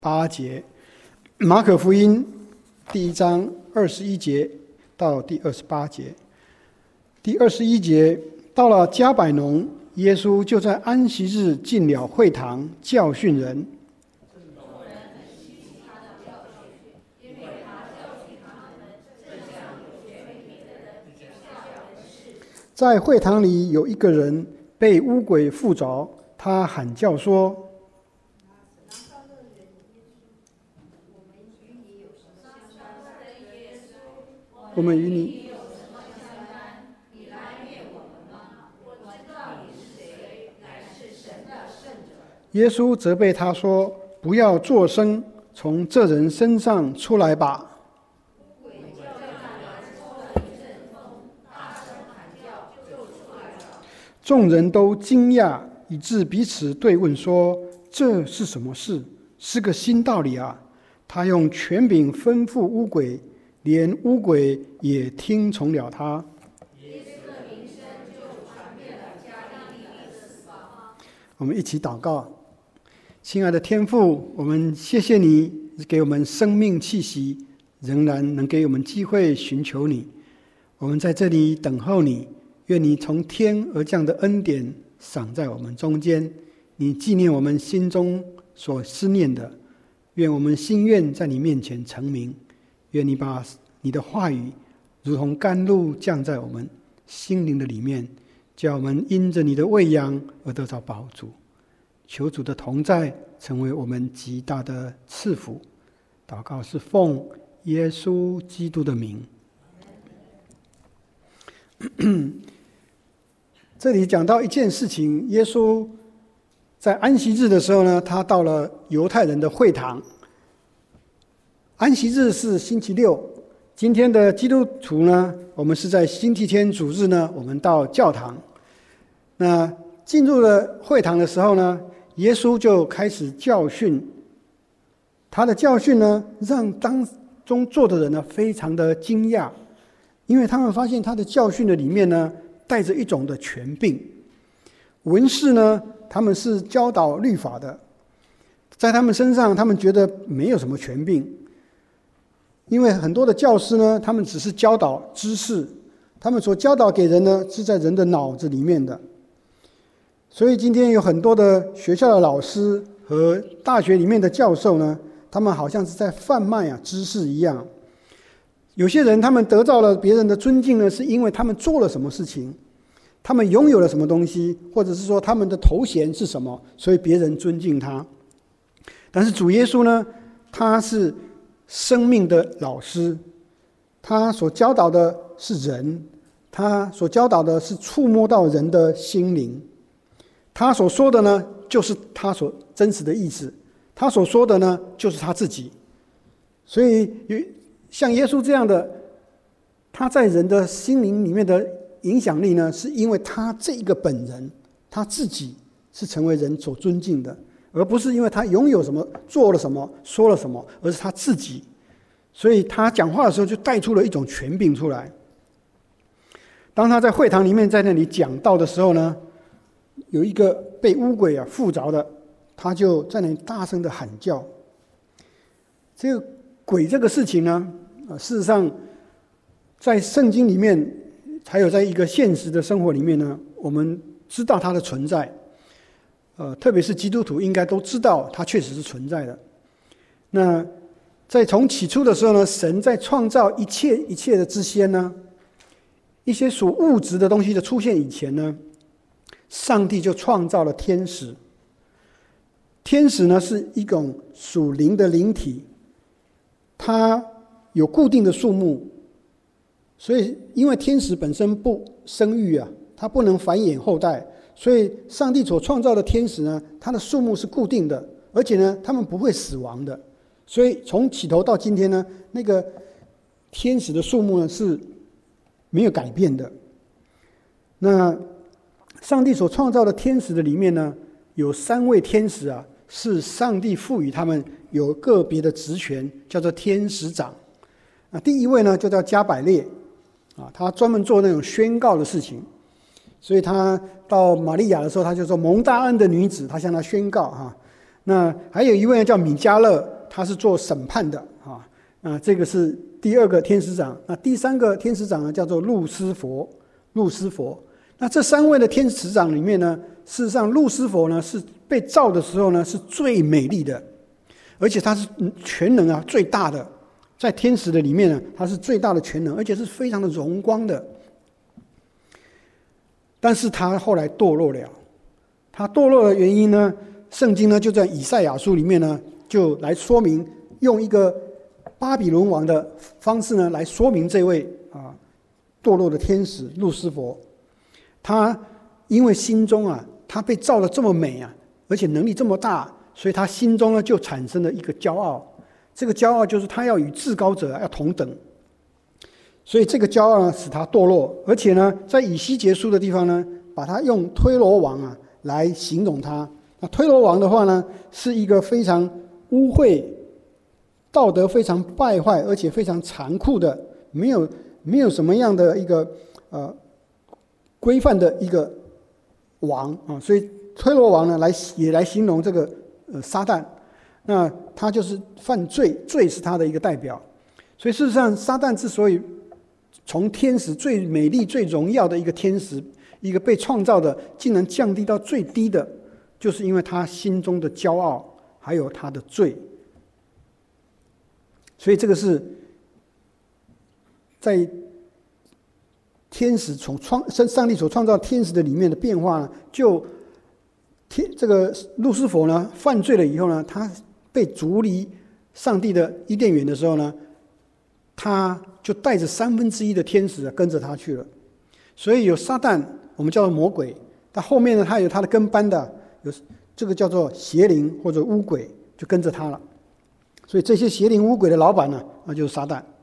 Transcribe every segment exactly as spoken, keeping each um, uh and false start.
八节，马可福音第一章二十一节到第二十八节。第二十一节，到了迦百农，耶稣就在安息日进了会堂，教训人。在会堂里有一个人被污鬼附着，他喊叫说：我们与你有什么相干？你来灭我们吗？我知道你是谁，乃是神的圣者。耶稣责备他说：不要作声，从这人身上出来吧。鬼就让他抽了一阵风，大声喊叫，就出来了。众人都惊讶，以致彼此对问说：这是什么事？是个新道理啊！他用权柄吩咐污鬼，连污鬼也听从了他。耶稣的名声就传遍了加利利的四方。我们一起祷告。亲爱的天父，我们谢谢你给我们生命气息，仍然能给我们机会寻求你。我们在这里等候你，愿你从天而降的恩典赏在我们中间，你纪念我们心中所思念的，愿我们心愿在你面前成名。愿你把你的话语如同甘露降在我们心灵的里面，叫我们因着你的喂养而得到饱足。求主的同在成为我们极大的赐福。祷告是奉耶稣基督的名。这里讲到一件事情，耶稣在安息日的时候呢，他到了犹太人的会堂。安息日是星期六，今天的基督徒呢，我们是在星期天主日呢，我们到教堂。那进入了会堂的时候呢，耶稣就开始教训。他的教训呢，让当中坐的人呢非常的惊讶，因为他们发现他的教训的里面呢，带着一种的权柄。文士呢，他们是教导律法的，在他们身上，他们觉得没有什么权柄。因为很多的教师呢，他们只是教导知识，他们所教导给人呢，是在人的脑子里面的。所以今天有很多的学校的老师和大学里面的教授呢，他们好像是在贩卖啊知识一样。有些人他们得到了别人的尊敬呢，是因为他们做了什么事情，他们拥有了什么东西，或者是说他们的头衔是什么，所以别人尊敬他。但是主耶稣呢，他是生命的老师，他所教导的是人，他所教导的是触摸到人的心灵。他所说的呢，就是他所真实的意思，他所说的呢，就是他自己。所以像耶稣这样的，他在人的心灵里面的影响力呢，是因为他这个本人，他自己是成为人所尊敬的，而不是因为他拥有什么，做了什么，说了什么，而是他自己。所以他讲话的时候就带出了一种权柄出来。当他在会堂里面在那里讲道的时候呢，有一个被污鬼啊附着的，他就在那里大声的喊叫。这个鬼这个事情呢，啊，事实上在圣经里面，还有在一个现实的生活里面呢，我们知道它的存在。呃，特别是基督徒应该都知道它确实是存在的。那在从起初的时候呢，神在创造一切一切的之先呢，一些属物质的东西的出现以前呢，上帝就创造了天使。天使呢是一种属灵的灵体，它有固定的数目，所以因为天使本身不生育啊，它不能繁衍后代，所以上帝所创造的天使呢，它的数目是固定的，而且呢，他们不会死亡的。所以从起头到今天呢，那个天使的数目呢是没有改变的。那上帝所创造的天使的里面呢，有三位天使啊，是上帝赋予他们有个别的职权，叫做天使长。啊，第一位呢就叫加百列，啊，他专门做那种宣告的事情。所以他到玛利亚的时候，他就说蒙大恩的女子，他向她宣告哈。 那还有一位叫米迦勒，他是做审判的啊。那这个是第二个天使长。那第三个天使长呢，叫做路斯佛。路斯佛。那这三位的天使长里面呢，事实上路斯佛呢是被造的时候呢是最美丽的，而且他是全能啊最大的，在天使的里面呢，他是最大的全能，而且是非常的荣光的。但是他后来堕落了。他堕落的原因呢，圣经呢就在以赛亚书里面呢就来说明，用一个巴比伦王的方式呢来说明这位啊堕落的天使路斯佛。他因为心中啊他被造得这么美啊，而且能力这么大，所以他心中呢就产生了一个骄傲。这个骄傲就是他要与至高者要同等，所以这个骄傲呢使他堕落。而且呢在以西结书的地方呢，把他用推罗王啊来形容他。那推罗王的话呢，是一个非常污秽、道德非常败坏，而且非常残酷的，没有没有什么样的一个呃规范的一个王啊。所以推罗王呢，来也来形容这个呃撒旦。那他就是犯罪，罪是他的一个代表。所以事实上，撒旦之所以从天使最美丽、最荣耀的一个天使，一个被创造的，竟然降低到最低的，就是因为他心中的骄傲，还有他的罪。所以这个是在天使从创上帝所创造天使的里面的变化呢，就天这个路斯佛呢犯罪了以后呢，他被逐离上帝的伊甸园的时候呢，他就带着三分之一的天使跟着他去了。所以有撒旦，我们叫做魔鬼，但后面呢，他有他的跟班的，有这个叫做邪灵或者污鬼，就跟着他了。所以这些邪灵污鬼的老板呢，那就是撒旦。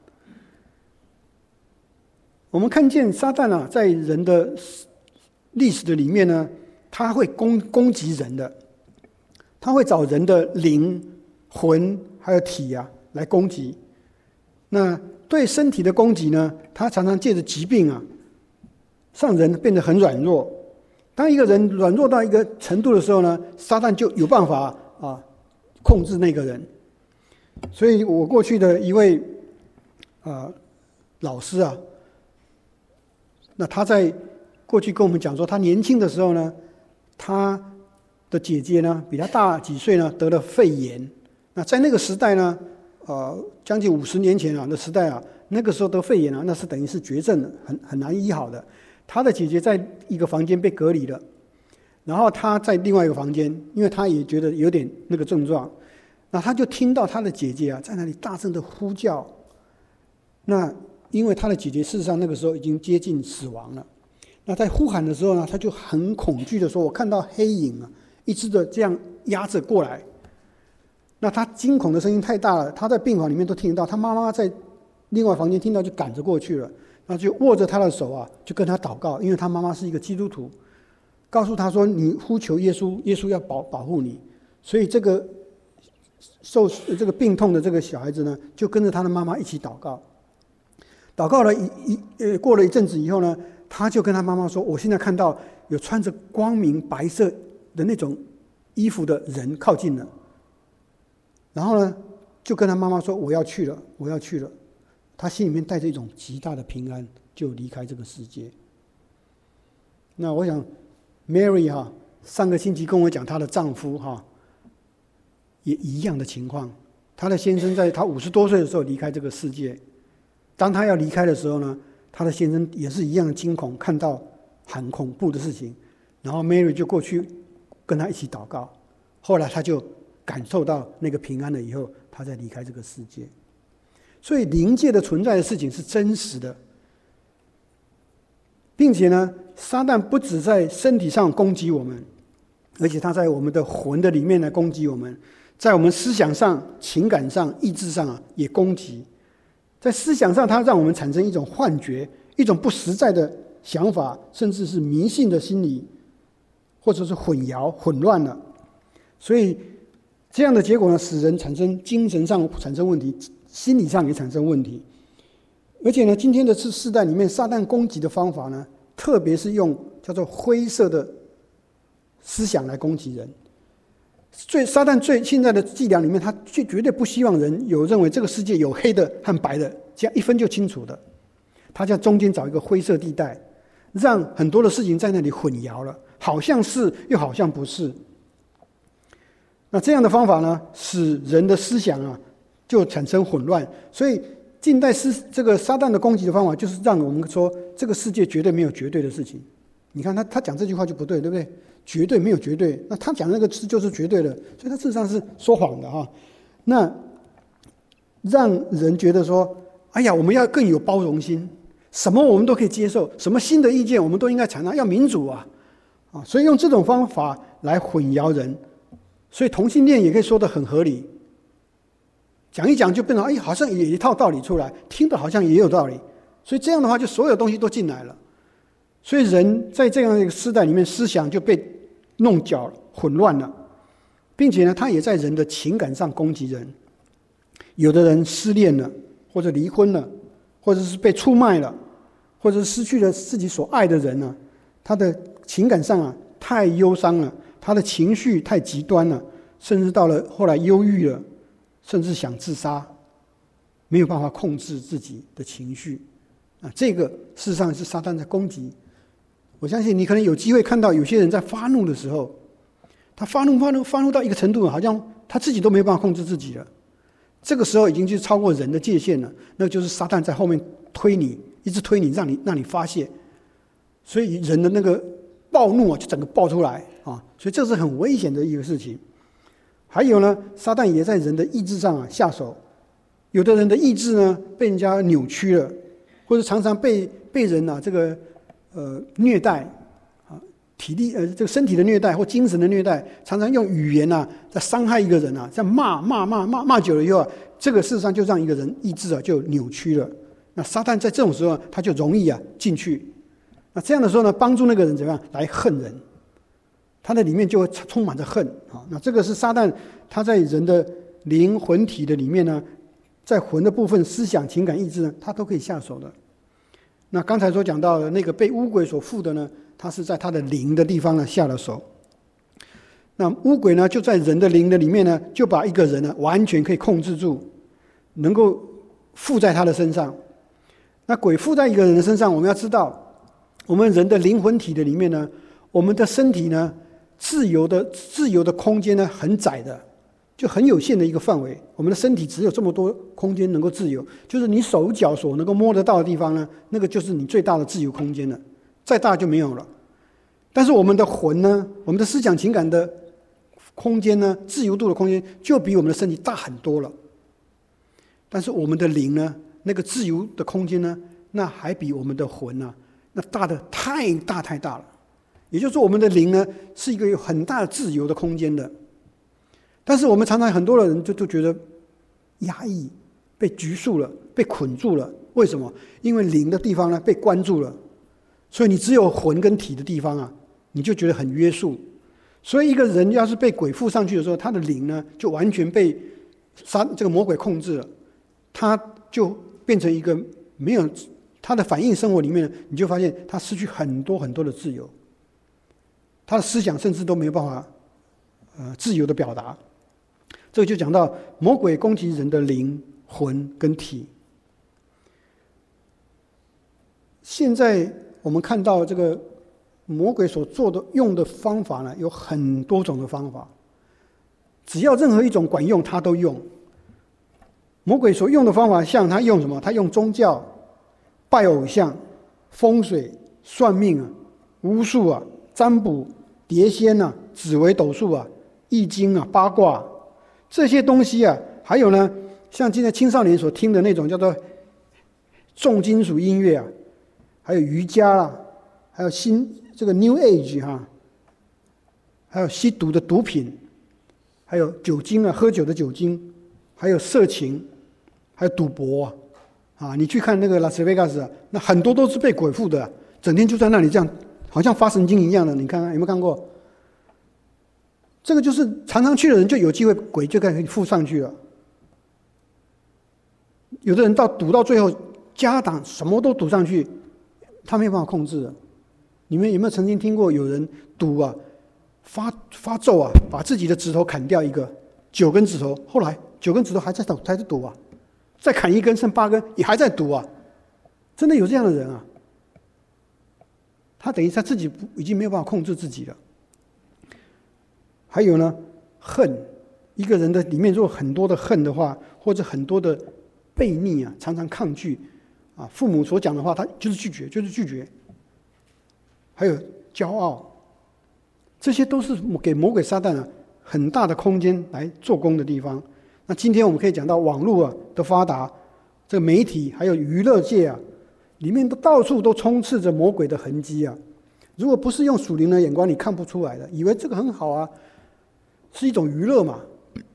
我们看见撒旦啊，在人的历史的里面呢，他会攻攻击人的，他会找人的灵、魂还有体啊来攻击。那对身体的攻击呢，他常常借着疾病啊，让人变得很软弱。当一个人软弱到一个程度的时候呢，撒旦就有办法啊控制那个人。所以我过去的一位啊老师啊，那他在过去跟我们讲说，他年轻的时候呢，他的姐姐呢比他大几岁呢，得了肺炎。那在那个时代呢，呃，将近五十年前啊的时代啊，那个时候得肺炎啊，那是等于是绝症了，很很难医好的。他的姐姐在一个房间被隔离了，然后他在另外一个房间，因为他也觉得有点那个症状，那他就听到他的姐姐啊在那里大声的呼叫。那因为他的姐姐事实上那个时候已经接近死亡了，那在呼喊的时候呢，他就很恐惧的说：“我看到黑影啊，一直的这样压着过来。”那他惊恐的声音太大了，他在病房里面都听得到，他妈妈在另外房间听到就赶着过去了，那就握着他的手啊，就跟他祷告，因为他妈妈是一个基督徒，告诉他说：“你呼求耶稣，耶稣要保保护你。”所以这个受这个病痛的这个小孩子呢，就跟着他的妈妈一起祷告。祷告了一一呃过了一阵子以后呢，他就跟他妈妈说：“我现在看到有穿着光明白色的那种衣服的人靠近了。”然后呢，就跟他妈妈说：“我要去了，我要去了。”他心里面带着一种极大的平安，就离开这个世界。那我想 ，Mary 哈、啊，上个星期跟我讲她的丈夫哈、啊，也一样的情况。她的先生在她五十多岁的时候离开这个世界。当她要离开的时候呢，她的先生也是一样的惊恐，看到很恐怖的事情，然后 Mary 就过去跟他一起祷告。后来他就感受到那个平安了以后，他再离开这个世界。所以灵界的存在的事情是真实的，并且呢，撒旦不只在身体上攻击我们，而且他在我们的魂的里面来攻击我们，在我们思想上、情感上、意志上啊也攻击。在思想上，它让我们产生一种幻觉，一种不实在的想法，甚至是迷信的心理，或者是混淆、混乱了。所以这样的结果呢，使人产生精神上产生问题，心理上也产生问题。而且呢，今天的世代里面，撒旦攻击的方法呢，特别是用叫做灰色的思想来攻击人。 最撒旦最现在的伎俩里面，他绝绝对不希望人有认为这个世界有黑的和白的，这样一分就清楚的。他在中间找一个灰色地带，让很多的事情在那里混淆了，好像是又好像不是。那这样的方法呢，使人的思想啊就产生混乱。所以近代思这个撒旦的攻击的方法，就是让我们说这个世界绝对没有绝对的事情。你看他他讲这句话就不对，对不对？绝对没有绝对，那他讲那个字就是绝对的，所以他事实上是说谎的哈。那让人觉得说，哎呀，我们要更有包容心，什么我们都可以接受，什么新的意见我们都应该采纳，要民主啊，啊，所以用这种方法来混淆人，所以同性恋也可以说得很合理，讲一讲就变成，哎，好像也一套道理出来，听的好像也有道理，所以这样的话，就所有东西都进来了。所以人在这样一个时代里面，思想就被弄搅了、混乱了，并且呢，他也在人的情感上攻击人。有的人失恋了，或者离婚了，或者是被出卖了，或者是失去了自己所爱的人呢，他的情感上啊太忧伤了，他的情绪太极端了，甚至到了后来忧郁了，甚至想自杀，没有办法控制自己的情绪啊，这个事实上是撒旦在攻击。我相信你可能有机会看到有些人在发怒的时候，他发怒发怒发怒到一个程度，好像他自己都没有办法控制自己了。这个时候已经就超过人的界限了，那就是撒旦在后面推你，一直推你，让你让你发泄。所以人的那个暴怒啊，就整个爆出来啊，所以这是很危险的一个事情。还有呢，撒旦也在人的意志上啊下手，有的人的意志呢被人家扭曲了，或者常常被被人啊这个。呃，虐待啊，体力呃，这个身体的虐待或精神的虐待，常常用语言啊，在伤害一个人啊，在骂骂骂骂骂久了以后啊，这个事实上就让一个人意志啊就扭曲了。那撒旦在这种时候，他就容易啊进去。那这样的时候呢，帮助那个人怎么样来恨人？他的里面就会充满着恨啊。那这个是撒旦他在人的灵魂体的里面呢，在魂的部分，思想、情感、意志呢，他都可以下手的。那刚才所讲到的那个被污鬼所附的呢，他是在他的灵的地方呢下了手。那污鬼呢就在人的灵的里面呢，就把一个人呢完全可以控制住，能够附在他的身上。那鬼附在一个人的身上，我们要知道，我们人的灵魂体的里面呢，我们的身体呢自由的自由的空间呢很窄的，就很有限的一个范围，我们的身体只有这么多空间能够自由，就是你手脚所能够摸得到的地方呢，那个就是你最大的自由空间了，再大就没有了。但是我们的魂呢，我们的思想情感的空间呢，自由度的空间就比我们的身体大很多了。但是我们的灵呢，那个自由的空间呢，那还比我们的魂呢，那大的太大太大了。也就是说，我们的灵呢，是一个有很大的自由的空间的。但是我们常常很多的人就都觉得压抑、被拘束了、被捆住了。为什么？因为灵的地方呢被关住了，所以你只有魂跟体的地方啊，你就觉得很约束。所以一个人要是被鬼附上去的时候，他的灵呢就完全被杀这个魔鬼控制了，他就变成一个没有他的反应生活里面，你就发现他失去很多很多的自由，他的思想甚至都没有办法呃自由的表达。这个就讲到魔鬼攻击人的灵魂跟体。现在我们看到这个魔鬼所做的用的方法呢，有很多种的方法，只要任何一种管用他都用。魔鬼所用的方法，像他用什么？他用宗教、拜偶像、风水、算命啊、巫术啊、占卜、碟仙啊、紫微斗数啊、易经啊、八卦这些东西啊，还有呢，像今天青少年所听的那种叫做重金属音乐啊，还有瑜伽啦、啊，还有新这个 New Age 哈、啊，还有吸毒的毒品，还有酒精啊，喝酒的酒精，还有色情，还有赌博啊，啊你去看那个拉斯维加斯啊，那很多都是被鬼附的、啊，整天就在那里这样，好像发神经一样的，你看看有没有看过？这个就是常常去的人就有机会，鬼就可以附上去了。有的人到赌到最后，家当什么都赌上去，他没有办法控制了。你们有没有曾经听过有人赌啊， 发发咒啊，把自己的指头砍掉一个，九根指头，后来九根指头还在还在读啊，再砍一根剩八根也还在读啊，真的有这样的人啊。他等于他自己已经没有办法控制自己了。还有呢，恨，一个人的里面如果很多的恨的话，或者很多的悖逆啊，常常抗拒啊，父母所讲的话，他就是拒绝，就是拒绝。还有骄傲，这些都是给魔鬼撒旦啊很大的空间来做工的地方。那今天我们可以讲到网络啊的发达，这个媒体还有娱乐界啊，里面都到处都充斥着魔鬼的痕迹啊。如果不是用属灵的眼光，你看不出来的，以为这个很好啊，是一种娱乐嘛。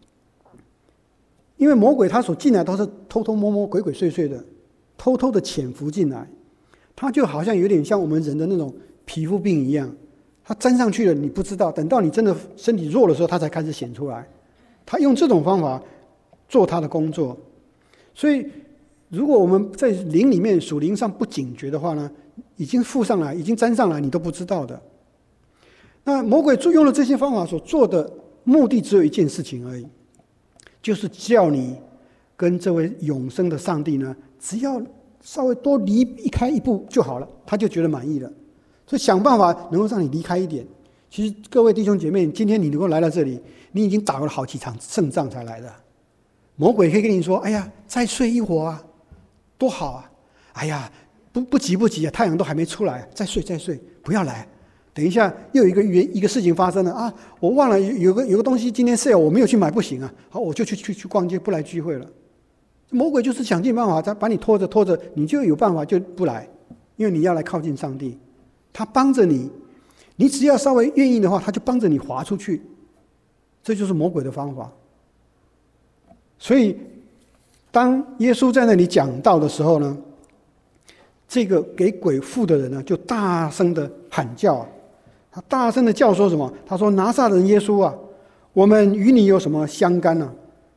因为魔鬼他所进来都是偷偷摸摸、鬼鬼祟祟的，偷偷的潜伏进来，他就好像有点像我们人的那种皮肤病一样，他沾上去了你不知道，等到你真的身体弱的时候，他才开始显出来。他用这种方法做他的工作。所以如果我们在灵里面属灵上不警觉的话呢，已经附上来，已经沾上来，你都不知道的。那魔鬼用了这些方法所做的目的只有一件事情而已，就是叫你跟这位永生的上帝呢，只要稍微多离一开一步就好了，他就觉得满意了。所以想办法能够让你离开一点。其实各位弟兄姐妹，今天你能够来到这里，你已经打了好几场胜仗才来的。魔鬼可以跟你说：“哎呀，再睡一会儿啊，多好啊！哎呀，不不急不急啊，太阳都还没出来，再睡再睡，不要来。等一下又有一个原一个事情发生了啊，我忘了有有个有个东西今天 sale 我没有去买不行啊，好我就去去去逛街，不来聚会了。”魔鬼就是想尽办法，他把你拖着拖着，你就有办法就不来，因为你要来靠近上帝，他帮着你，你只要稍微愿意的话，他就帮着你滑出去，这就是魔鬼的方法。所以当耶稣在那里讲道的时候呢，这个给鬼附的人呢，就大声的喊叫，他大声的叫说什么？他说：“拿撒勒人耶稣啊，我们与你有什么相干呢、啊？”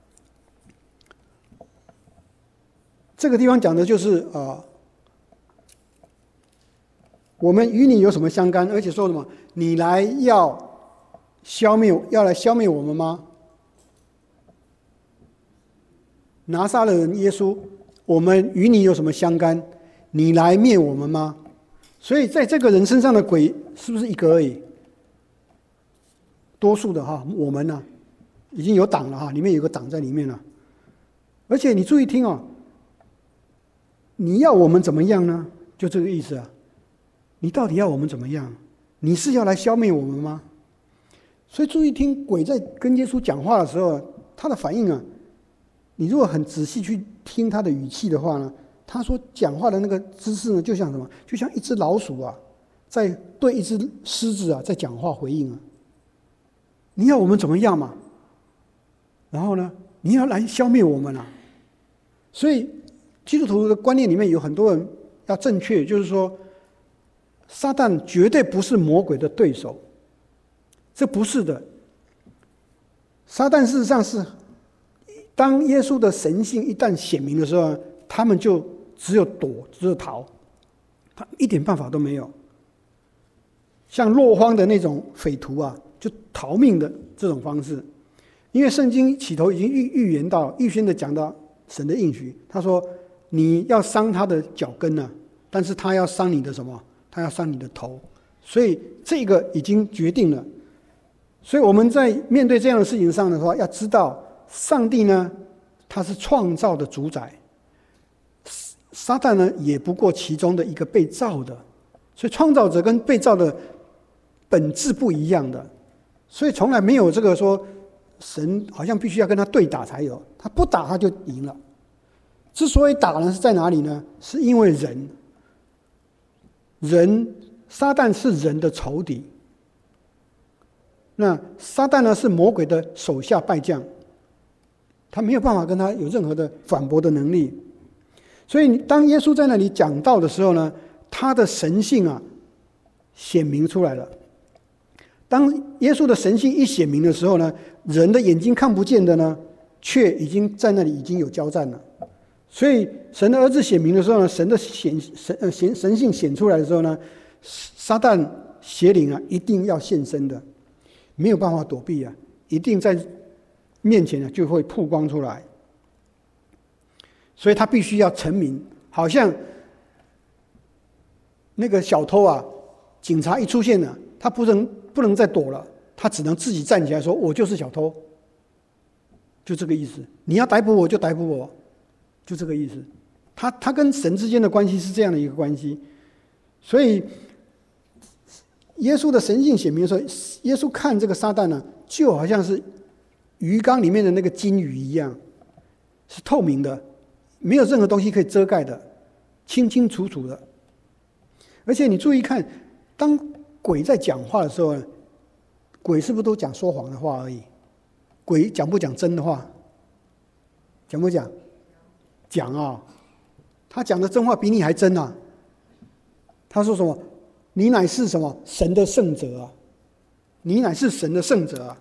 这个地方讲的就是啊、呃，我们与你有什么相干？而且说什么？你来要消灭，要来消灭我们吗？拿撒勒人耶稣，我们与你有什么相干？你来灭我们吗？所以在这个人身上的鬼是不是一个而已？多数的哈，我们呢、啊、已经有党了哈，里面有个党在里面了。而且你注意听哦，你要我们怎么样呢？就这个意思啊。你到底要我们怎么样？你是要来消灭我们吗？所以注意听，鬼在跟耶稣讲话的时候，他的反应啊，你如果很仔细去听他的语气的话呢，他所讲话的那个姿势呢，就像什么？就像一只老鼠啊，在对一只狮子啊，在讲话回应啊。你要我们怎么样嘛？然后呢，你要来消灭我们啊！所以基督徒的观念里面有很多人要正确，就是说，撒旦绝对不是魔鬼的对手，这不是的。撒旦事实上是，当耶稣的神性一旦显明的时候，他们就只有躲，只有逃，他一点办法都没有。像落荒的那种匪徒啊，就逃命的这种方式。因为圣经起头已经预预言到、预先的讲到神的应许，他说你要伤他的脚跟呢、啊，但是他要伤你的什么？他要伤你的头。所以这个已经决定了。所以我们在面对这样的事情上的话，要知道上帝呢，他是创造的主宰，撒旦呢也不过其中的一个被造的，所以创造者跟被造的本质不一样的，所以从来没有这个说神好像必须要跟他对打才有，他不打他就赢了。之所以打呢是在哪里呢？是因为人，人撒旦是人的仇敌，那撒旦呢是魔鬼的手下败将，他没有办法跟他有任何的反驳的能力。所以当耶稣在那里讲道的时候呢，他的神性啊显明出来了。当耶稣的神性一显明的时候呢，人的眼睛看不见的呢，却已经在那里已经有交战了。所以神的儿子显明的时候呢，神的显神呃神神性显出来的时候呢，撒旦邪灵啊一定要现身的。 没有办法躲避啊，一定在面前呢就会曝光出来。所以他必须要成名，好像那个小偷啊，警察一出现了，他不能不能再躲了，他只能自己站起来说：“我就是小偷。”就这个意思。你要逮捕我就逮捕我，就这个意思。他他跟神之间的关系是这样的一个关系，所以耶稣的神性显明的时候，耶稣看这个撒旦呢，就好像是鱼缸里面的那个金鱼一样，是透明的，没有任何东西可以遮盖的，清清楚楚的。而且你注意看，当鬼在讲话的时候，鬼是不是都讲说谎的话而已？鬼讲不讲真的话？讲不讲？讲啊！他讲的真话比你还真啊！他说什么？你乃是什么？神的圣者啊！你乃是神的圣者啊！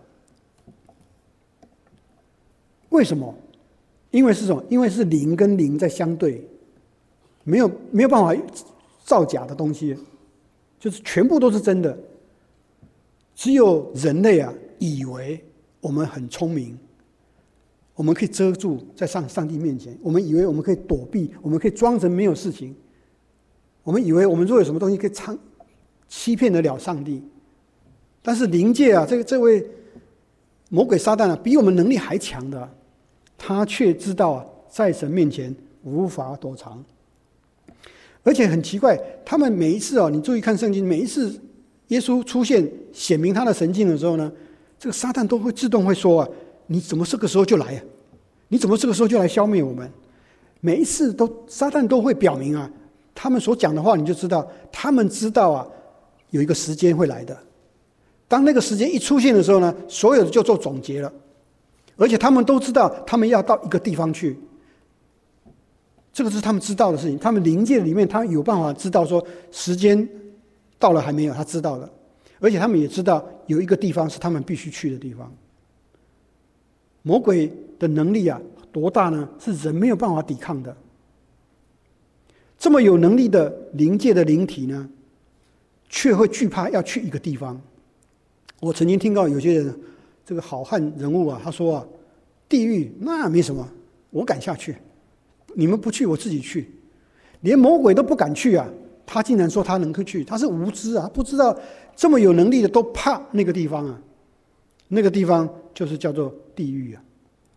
为什么？因为是什么？因为是灵跟灵在相对，没有没有办法造假的东西，就是全部都是真的。只有人类啊，以为我们很聪明，我们可以遮住在上上帝面前，我们以为我们可以躲避，我们可以装成没有事情，我们以为我们若有什么东西可以唱欺骗得了上帝。但是灵界啊，这个这位魔鬼撒旦啊，比我们能力还强的，他却知道啊，在神面前无法躲藏。而且很奇怪，他们每一次哦，你注意看圣经，每一次耶稣出现显明他的神迹的时候呢，这个撒旦都会自动会说啊，你怎么这个时候就来啊？你怎么这个时候就来消灭我们？每一次都撒旦都会表明啊，他们所讲的话，你就知道他们知道啊，有一个时间会来的。当那个时间一出现的时候呢，所有的就做总结了，而且他们都知道他们要到一个地方去。这个是他们知道的事情，他们灵界里面他有办法知道说时间到了还没有，他知道了，而且他们也知道有一个地方是他们必须去的地方。魔鬼的能力啊多大呢？是人没有办法抵抗的。这么有能力的灵界的灵体呢，却会惧怕要去一个地方。我曾经听到有些人，这个好汉人物啊，他说啊，地狱那没什么，我敢下去，你们不去我自己去。连魔鬼都不敢去啊，他竟然说他能够去，他是无知啊，不知道这么有能力的都怕那个地方啊，那个地方就是叫做地狱啊。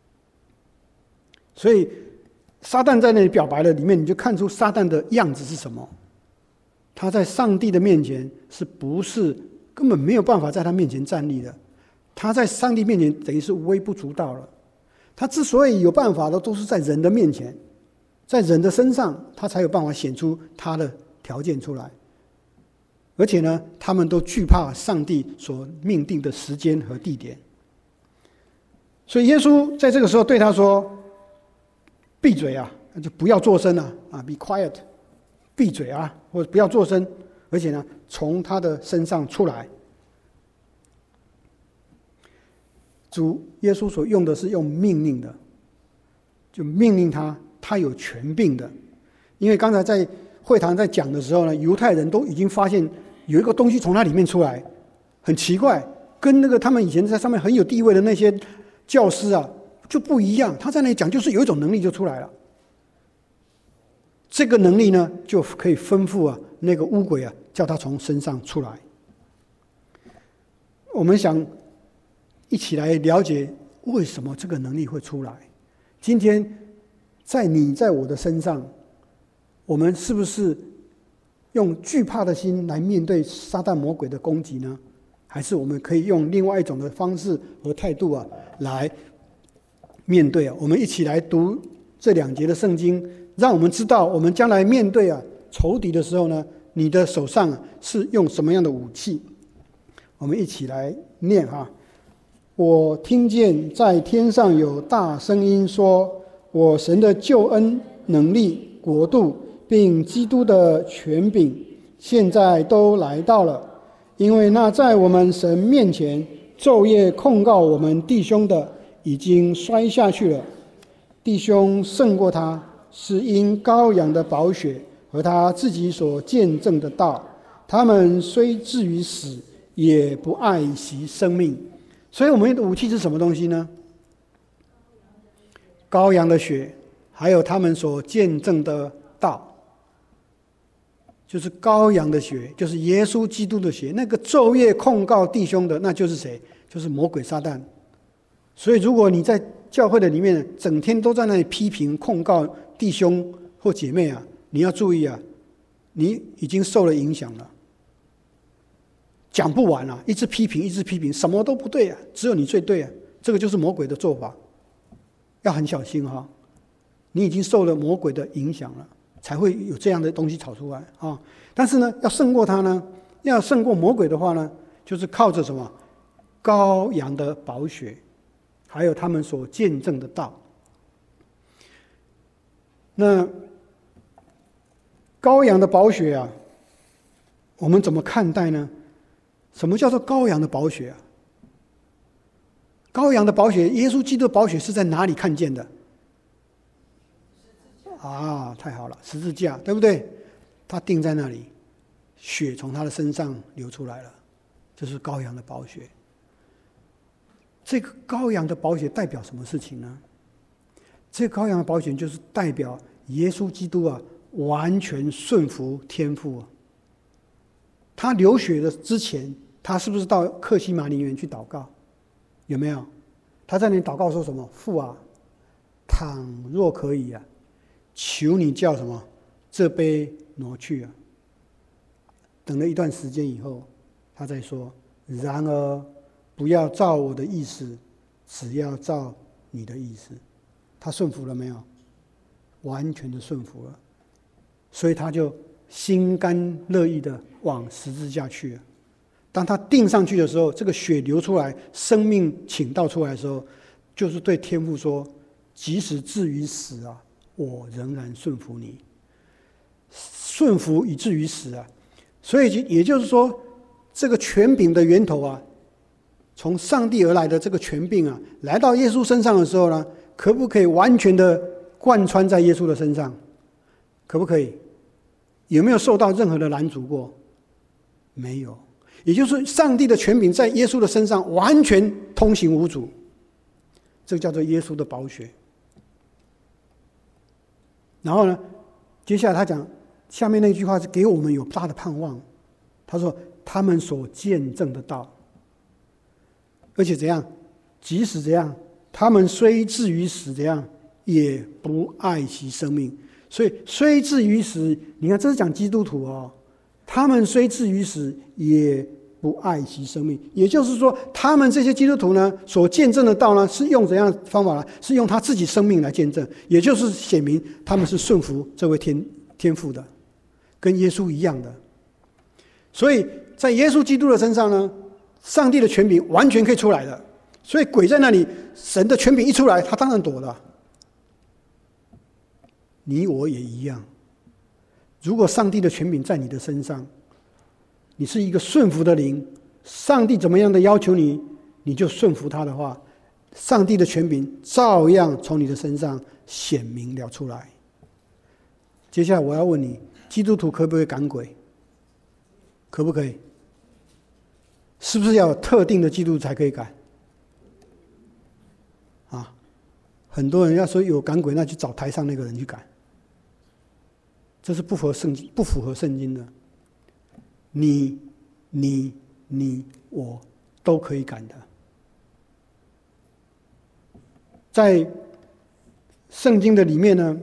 所以撒旦在那里表白了，里面你就看出撒旦的样子是什么。他在上帝的面前是不是根本没有办法在他面前站立的？他在上帝面前等于是微不足道了。他之所以有办法的，都是在人的面前，在人的身上，他才有办法显出他的条件出来。而且呢，他们都惧怕上帝所命定的时间和地点。所以耶稣在这个时候对他说：“闭嘴啊，就不要作声啊，啊 ，be quiet， 闭嘴啊，或者不要作声。”而且呢，从他的身上出来。主耶稣所用的是用命令的，就命令他，他有权柄的。因为刚才在会堂在讲的时候呢，犹太人都已经发现有一个东西从他里面出来，很奇怪，跟那个他们以前在上面很有地位的那些教师啊就不一样。他在那里讲，就是有一种能力就出来了。这个能力呢，就可以吩咐啊那个污鬼啊，叫他从身上出来。我们想一起来了解为什么这个能力会出来。今天在你在我的身上，我们是不是用惧怕的心来面对撒旦魔鬼的攻击呢？还是我们可以用另外一种的方式和态度啊来面对啊？我们一起来读这两节的圣经，让我们知道我们将来面对啊仇敌的时候呢，你的手上是用什么样的武器。我们一起来念啊。我听见在天上有大声音说，我神的救恩、能力、国度并基督的权柄现在都来到了，因为那在我们神面前昼夜控告我们弟兄的已经摔下去了。弟兄胜过他，是因羔羊的宝血和他自己所见证的道。他们虽至于死， 也不爱惜生命。所以我们的武器是什么东西呢？羔羊的血，还有他们所见证的道。就是羔羊的血，就是耶稣基督的血。那个昼夜控告弟兄的，那就是谁？就是魔鬼撒旦。所以如果你在教会的里面整天都在那里批评控告弟兄或姐妹啊，你要注意啊，你已经受了影响了。讲不完啊，一直批评一直批评，什么都不对啊，只有你最对啊。这个就是魔鬼的做法，要很小心哈。你已经受了魔鬼的影响了，才会有这样的东西炒出来啊！但是呢，要胜过他呢，要胜过魔鬼的话呢，就是靠着什么？羔羊的宝血，还有他们所见证的道。那羔羊的宝血啊，我们怎么看待呢？什么叫做羔羊的宝血啊？羔羊的宝血，耶稣基督的宝血是在哪里看见的？啊，太好了，十字架，对不对？他钉在那里，血从他的身上流出来了，这是羔羊的宝血。这个羔羊的宝血代表什么事情呢？这个羔羊的宝血就是代表耶稣基督啊，完全顺服天父啊。他流血的之前，他是不是到客西马尼园去祷告？有没有？他在那里祷告说什么？父啊，倘若可以啊，求你叫什么？这杯挪去啊。等了一段时间以后，他再说：然而不要照我的意思，只要照你的意思。他顺服了没有？完全的顺服了。所以他就心甘乐意的往十字架去了。当他钉上去的时候，这个血流出来，生命倾倒出来的时候，就是对天父说：即使至于死啊，我仍然顺服你。顺服以至于死啊。所以也就是说，这个权柄的源头啊，从上帝而来的这个权柄啊，来到耶稣身上的时候呢，可不可以完全的贯穿在耶稣的身上？可不可以？有没有受到任何的拦阻过？没有。也就是上帝的权柄在耶稣的身上完全通行无阻，这个叫做耶稣的宝血。然后呢，接下来他讲下面那句话是给我们有大的盼望。他说他们所见证的道，而且怎样？即使怎样，他们虽至于死，怎样也不爱惜生命。所以虽至于死，你看这是讲基督徒哦。他们虽至于死，也不爱惜生命。也就是说，他们这些基督徒呢，所见证的道呢，是用怎样的方法呢？是用他自己生命来见证，也就是显明他们是顺服这位天天父的，跟耶稣一样的。所以在耶稣基督的身上呢，上帝的权柄完全可以出来的。所以鬼在那里，神的权柄一出来，他当然躲了。你我也一样。如果上帝的权柄在你的身上，你是一个顺服的灵，上帝怎么样的要求你，你就顺服他的话，上帝的权柄照样从你的身上显明了出来。接下来我要问你，基督徒可不可以赶鬼？可不可以？是不是要有特定的基督徒才可以赶？啊，很多人要说有赶鬼，那就找台上那个人去赶。这是不符合圣经、不符合圣经的。你、你、你、我都可以赶的。在圣经的里面呢，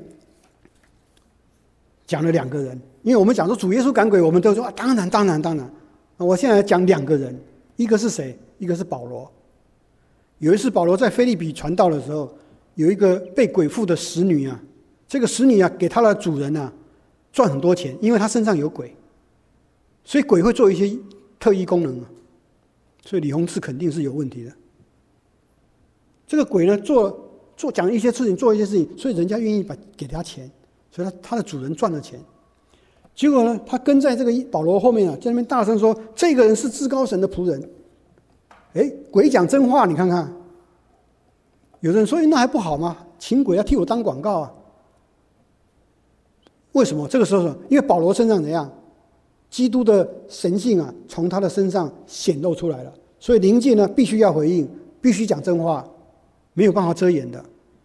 讲了两个人，因为我们讲说主耶稣赶鬼，我们都说啊，当然、当然、当然。我现在讲两个人，一个是谁？一个是保罗。有一次保罗在腓立比传道的时候，有一个被鬼附的使女啊，这个使女啊，给她的主人啊赚很多钱，因为她身上有鬼，所以鬼会做一些特异功能啊，所以李洪志肯定是有问题的。这个鬼呢，做做讲一些事情，做一些事情，所以人家愿意把给他钱，所以他他的主人赚了钱。结果呢，他跟在这个保罗后面啊，在那边大声说：“这个人是至高神的仆人。”哎，鬼讲真话，你看看。有人说：“那还不好吗？请鬼要替我当广告啊。”为什么？这个时候，因为保罗身上怎样？ 基督的神性啊，从他的身上显露出来了。所以灵界呢，必须要回应，必须讲真话，没有办法遮掩的。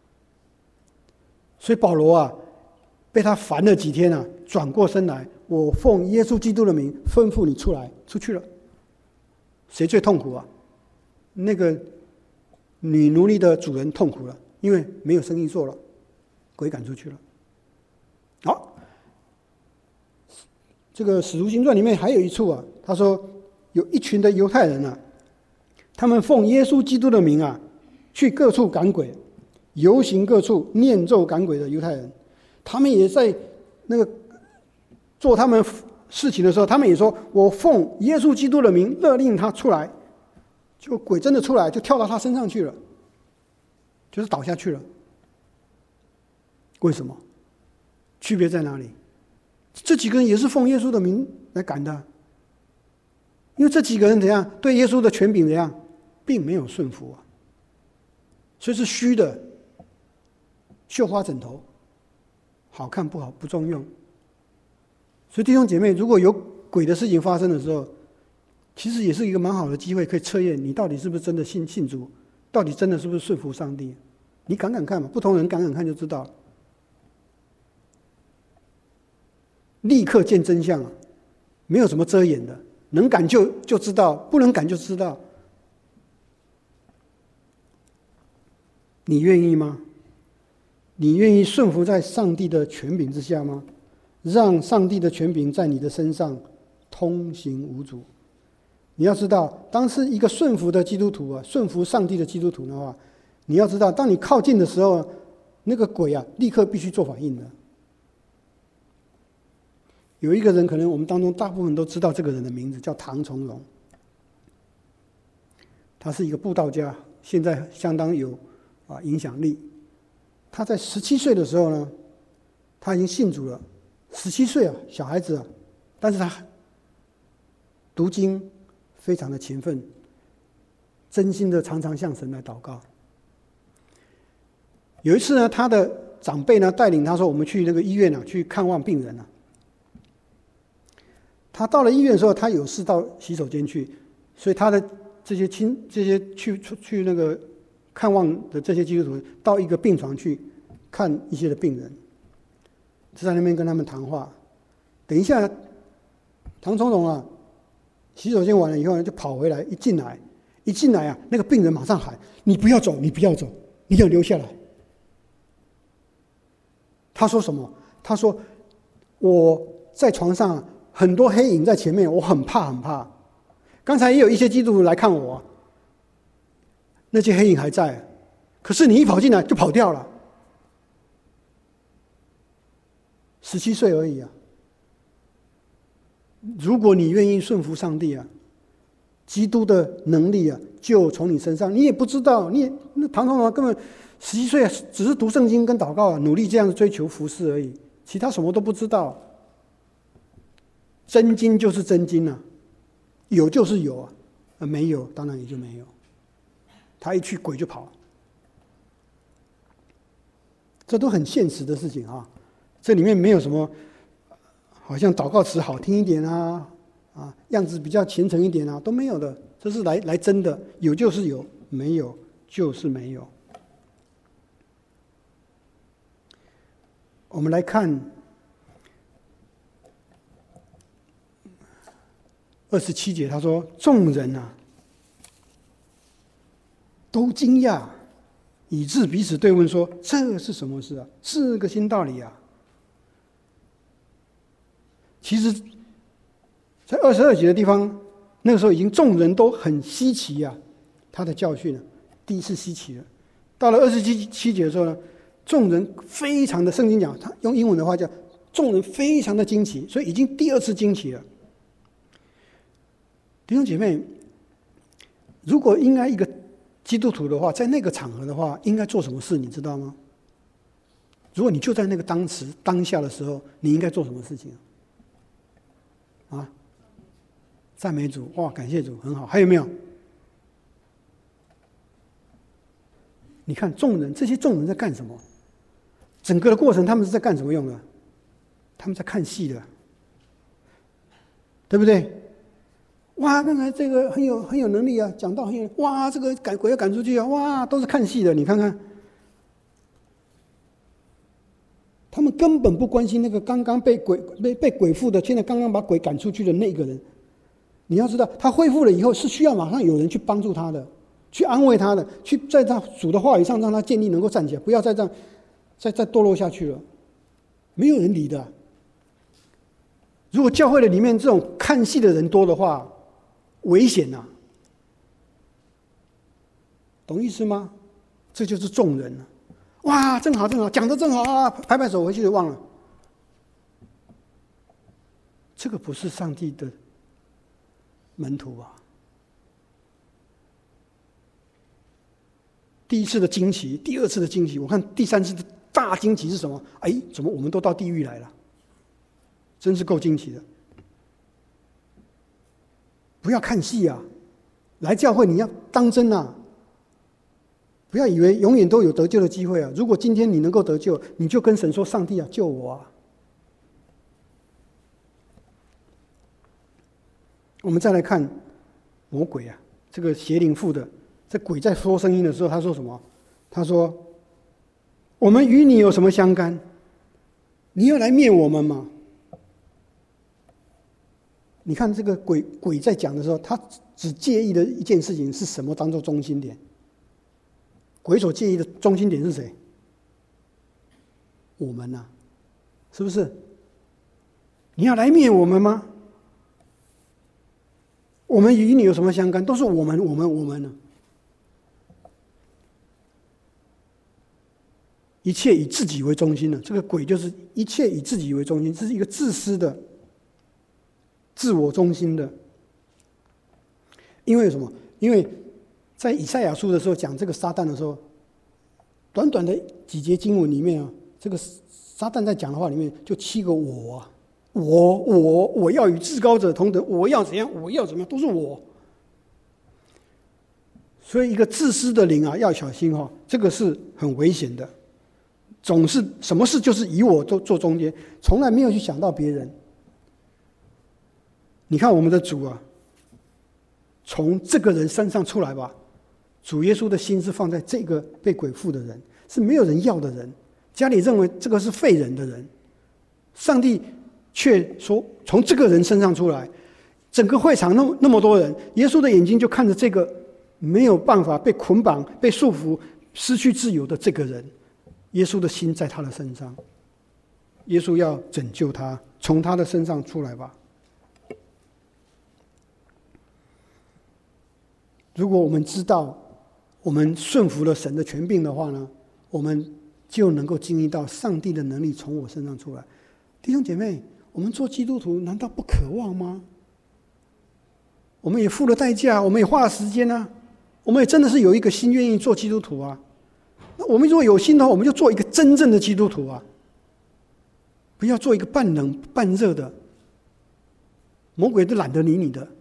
所以保罗啊，被他烦了几天啊，转过身来，我奉耶稣基督的名吩咐你出来，出去了。谁最痛苦啊？那个女奴隶的主人痛苦了，因为没有生意做了，鬼赶出去了。好，这个《使徒行传》里面还有一处啊，他说有一群的犹太人啊，他们奉耶稣基督的名啊，去各处赶鬼，游行各处念咒赶鬼的犹太人，他们也在那个做他们事情的时候，他们也说：“我奉耶稣基督的名勒令他出来。”结果鬼真的出来，就跳到他身上去了，就是倒下去了。为什么？区别在哪里？这几个人也是奉耶稣的名来赶的，因为这几个人怎样对耶稣的权柄怎样，并没有顺服啊，所以是虚的，绣花枕头，好看不好不中用。所以弟兄姐妹，如果有鬼的事情发生的时候，其实也是一个蛮好的机会，可以测验你到底是不是真的信信主，到底真的是不是顺服上帝。你敢敢看嘛，不同人敢敢看就知道了，立刻见真相啊，没有什么遮掩的，能敢就就知道，不能敢就知道。你愿意吗？你愿意顺服在上帝的权柄之下吗？让上帝的权柄在你的身上通行无阻。你要知道，当是一个顺服的基督徒啊，顺服上帝的基督徒的话，你要知道，当你靠近的时候，那个鬼啊，立刻必须做反应的。有一个人，可能我们当中大部分都知道这个人的名字，叫唐从容。他是一个布道家，现在相当有啊影响力。他在十七岁的时候呢，他已经信主了。十七岁啊，小孩子啊，但是他读经非常的勤奋，真心的常常向神来祷告。有一次呢，他的长辈呢带领他说：“我们去那个医院啊，去看望病人啊。”他到了医院的时候，他有事到洗手间去，所以他的这些亲、这些去去那个看望的这些基督徒，到一个病床去看一些的病人。就在那边跟他们谈话。等一下，唐从容啊，洗手间完了以后呢，就跑回来，一进来，一进来啊，那个病人马上喊：“你不要走，你不要走，你要留下来。”他说什么？他说：“我在床上很多黑影在前面，我很怕很怕。刚才也有一些基督徒来看我，那些黑影还在，可是你一跑进来就跑掉了。”十七岁而已啊！如果你愿意顺服上帝啊，基督的能力啊，就从你身上。你也不知道，你也那唐从容根本十七岁，只是读圣经跟祷告啊，努力这样追求服事而已，其他什么都不知道。真经就是真经啊，有就是有啊，呃没有当然也就没有。他一去鬼就跑，这都很现实的事情啊。这里面没有什么，好像祷告词好听一点啊，啊，样子比较虔诚一点啊，都没有的。这是来来真的，有就是有，没有就是没有。我们来看二十七节，他说：“众人啊，都惊讶，以致彼此对问说：这是什么事啊？是个新道理啊！”其实，在二十二节的地方，那个时候已经众人都很稀奇啊，他的教训啊，第一次稀奇了。到了二十七七节的时候呢，众人非常的，圣经讲，他用英文的话叫众人非常的惊奇，所以已经第二次惊奇了。弟兄姐妹，如果应该一个基督徒的话，在那个场合的话，应该做什么事，你知道吗？如果你就在那个当时当下的时候，你应该做什么事情？啊，赞美主，哇，感谢主，很好。还有没有？你看众人，这些众人在干什么？整个的过程，他们是在干什么用的？他们在看戏的。 对不对？哇，刚才这个很有很有能力啊，讲道很有，哇，这个赶鬼要赶出去啊，哇，都是看戏的，你看看，他们根本不关心那个刚刚被鬼被被鬼附的，现在刚刚把鬼赶出去的那个人。你要知道，他恢复了以后，是需要马上有人去帮助他的，去安慰他的，去在他主的话语上让他建立能够站起来，不要再这样再再堕落下去了。没有人理的。如果教会的里面这种看戏的人多的话，危险啊！懂意思吗？这就是众人了。哇，正好正好，讲得正好啊！拍拍手，回去就忘了。这个不是上帝的门徒啊！第一次的惊奇，第二次的惊奇，我看第三次的大惊奇是什么？哎，怎么我们都到地狱来了？真是够惊奇的。不要看戏啊！来教会你要当真啊！不要以为永远都有得救的机会啊！如果今天你能够得救，你就跟神说：“上帝啊，救我啊！”我们再来看魔鬼啊，这个邪灵附的，这鬼在说声音的时候，他说什么？他说：“我们与你有什么相干？你要来灭我们吗？”你看这个鬼鬼在讲的时候，他只介意的一件事情是什么当做中心点？鬼所介意的中心点是谁？我们啊，是不是？你要来灭我们吗？我们与你有什么相干？都是我们，我们，我们呢、啊？一切以自己为中心的，这个鬼就是一切以自己为中心，这是一个自私的、自我中心的。因为什么？因为在以赛亚书的时候讲这个撒旦的时候，短短的几节经文里面啊，这个撒旦在讲的话里面就七个我啊，我我我要与至高者同等，我要怎样，我要怎么样，都是我。所以一个自私的灵啊，要小心哈、哦，这个是很危险的。总是什么事就是以我做做中间，从来没有去想到别人。你看我们的主啊，从这个人身上出来吧。主耶稣的心是放在这个被鬼附的人，是没有人要的人，家里认为这个是废人的人，上帝却说从这个人身上出来，整个会场那么那么多人，耶稣的眼睛就看着这个没有办法被捆绑、被束缚、失去自由的这个人，耶稣的心在他的身上，耶稣要拯救他，从他的身上出来吧。如果我们知道我们顺服了神的权柄的话呢，我们就能够经历到上帝的能力从我身上出来。弟兄姐妹，我们做基督徒难道不渴望吗？我们也付了代价，我们也花了时间啊，我们也真的是有一个心愿意做基督徒啊。那我们如果有心的话，我们就做一个真正的基督徒啊，不要做一个半冷半热的，魔鬼都懒得理你的。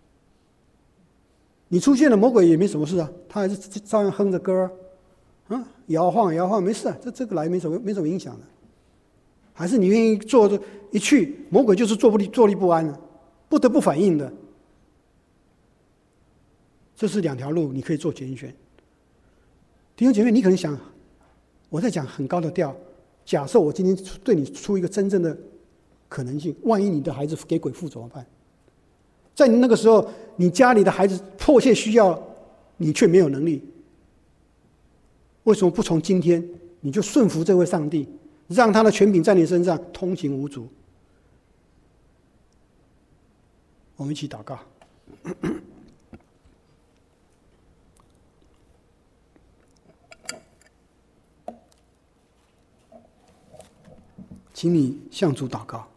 你出现了，魔鬼也没什么事啊，他还是照样哼着歌儿，啊，摇晃摇晃，没事啊，这这个来没什么没什么影响的。还是你愿意做的，一去魔鬼就是坐不立坐立不安了，不得不反应的。这是两条路，你可以做拣选。弟兄姐妹，你可能想，我在讲很高的调，假设我今天对你出一个真正的可能性，万一你的孩子给鬼附怎么办？在你那个时候，你家里的孩子迫切需要，你却没有能力。为什么不从今天你就顺服这位上帝，让他的权柄在你身上通行无阻？我们一起祷告。请你向主祷告。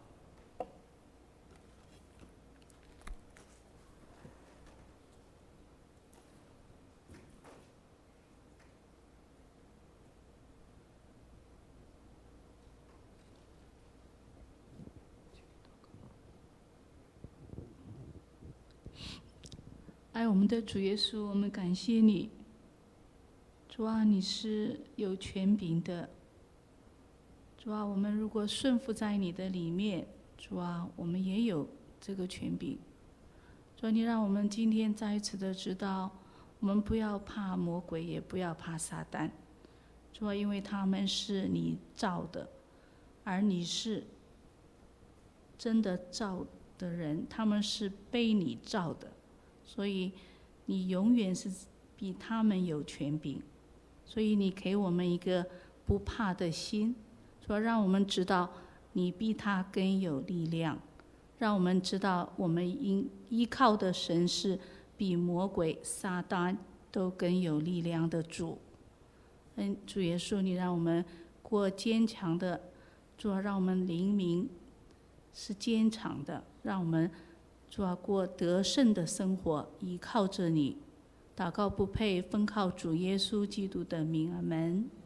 爱我们的主耶稣，我们感谢你，主啊，你是有权柄的。主啊，我们如果顺服在你的里面，主啊，我们也有这个权柄。主啊，你让我们今天再一次的知道，我们不要怕魔鬼，也不要怕撒旦。主啊，因为他们是你造的，而你是真的造的人，他们是被你造的，所以你永远是比他们有权柄。所以你给我们一个不怕的心，说让我们知道你比他更有力量，让我们知道我们应依靠的神是比魔鬼撒旦都更有力量的主。嗯，主耶稣，你让我们过坚强的，主啊，让我们灵明是坚强的，让我们主啊过得胜的生活，依靠着你。祷告不配，奉靠主耶稣基督的名，阿门。